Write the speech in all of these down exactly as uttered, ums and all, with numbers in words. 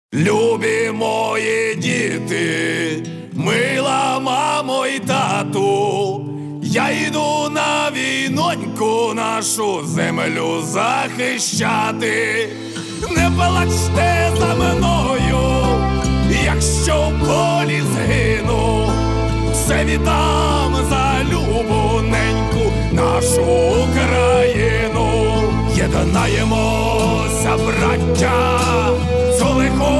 Любі мої діти, мила мамо і тату, я йду на війноньку нашу землю захищати. Не плачте за мною, якщо в полі згину, все віддам за любоненьку нашу Україну. Єднаємося, браття, цю лиху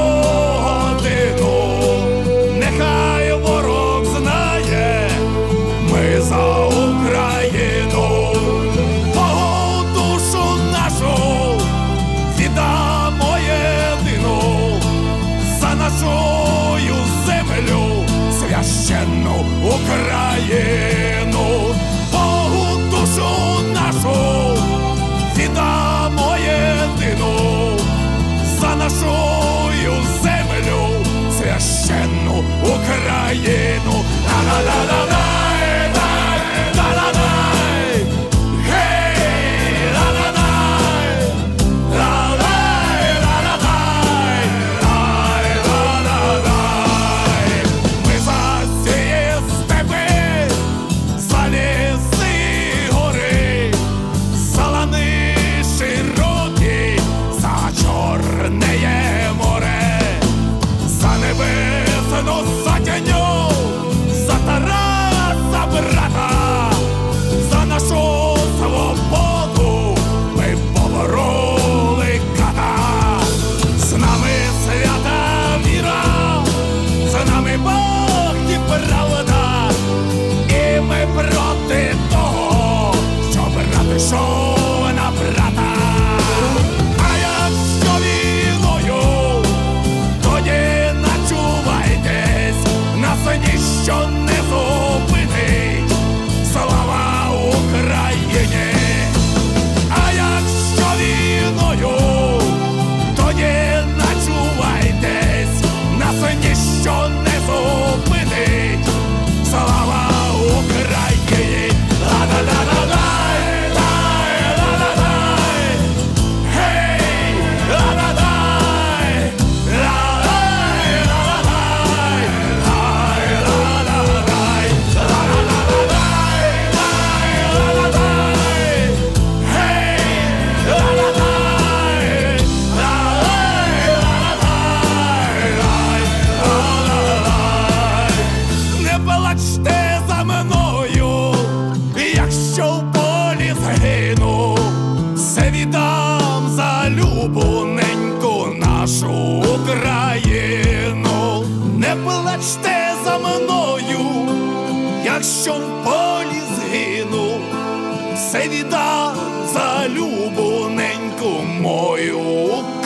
годину, нехай ворог знає, ми за Україну. Богу душу нашу віддамо єдину, за нашу землю священну Україну. Богу душу нашу віддамо єдину, за нашу землю священну Україну. Ла-ла-ла-ла-лай, ла-ла-лай, гей, ла-ла-лай, ла-лай, ла-ла-лай, лай, ла-ла-лай. Ми за ці степи, за ліси і гори, за лани широкі, за Чорне море, за небесну сотню, за Тараса брата, за нашу свободу ми побороли ката. З нами свята віра, з нами Бог і правда, і ми проти того, що брат ішов на брата. А якщо війною, тоді начувайтесь, нас ніщо не зупинить. Слава Україні! А якщо війною, тоді начувайтесь, нас ніщо не зупинить. Слава Україні! Ла-ла-ла-ла-лай, лай, ла-ла-лай, гей, ла-ла-лай, ла-лай, ла-ла-лай, лай, ла-ла-лай, ла-ла-ла-лай, лай, ла-ла-лай, гей, ла-ла-лай, лай, ла-ла-лай, лай, ла-ла-лай. Не плачте за мною, якщо в полі згину, все віддам за любоненьку нашу Україну. Не плачте за мною, якщо в полі згину, все віддам за любоненьку мою